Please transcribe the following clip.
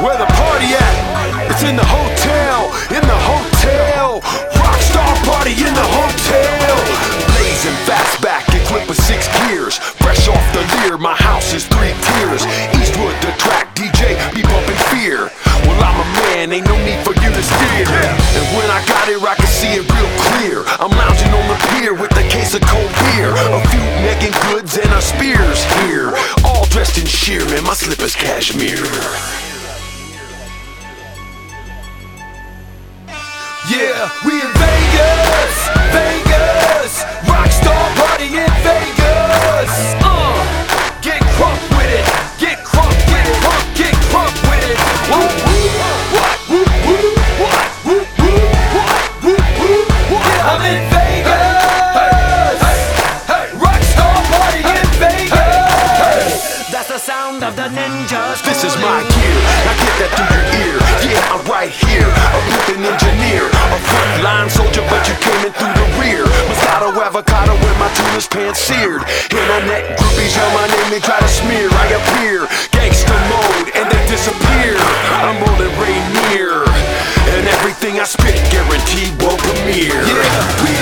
Where the party at? It's in the hotel, in the hotel. Rockstar party in the hotel. Blazing fastback, equipped with 6 gears. Fresh off the Lear, my house is 3 tiers. Eastwood, the track DJ, be bumping fear. Well, I'm a man, ain't no need for you to steer. And when I got here, I can see it real clear. I'm lounging on the pier with a case of cold beer, a few necking goods and our spears here. All dressed in sheer, man, my slippers cashmere. Yeah, we in Vegas, Vegas, rockstar party in Vegas. Get crunk with it, get crunk, get crunk, get crunk with it. Woo woo, what? Woo woo, what? Woo woo, what? Woo woo, what? Yeah, I'm in Vegas. Hey, rockstar party in Vegas. That's the sound of the ninjas. This is my gear, now get that through your ear. Yeah, I'm right here, a flippin' engineer, a frontline soldier, but you came in through the rear. Moscato avocado with my tuna's pants seared. Internet groupies yell my name, they try to smear. I appear, gangster mode, and they disappear. I'm rolling Rainier, and everything I spit guaranteed will premiere. Yeah, we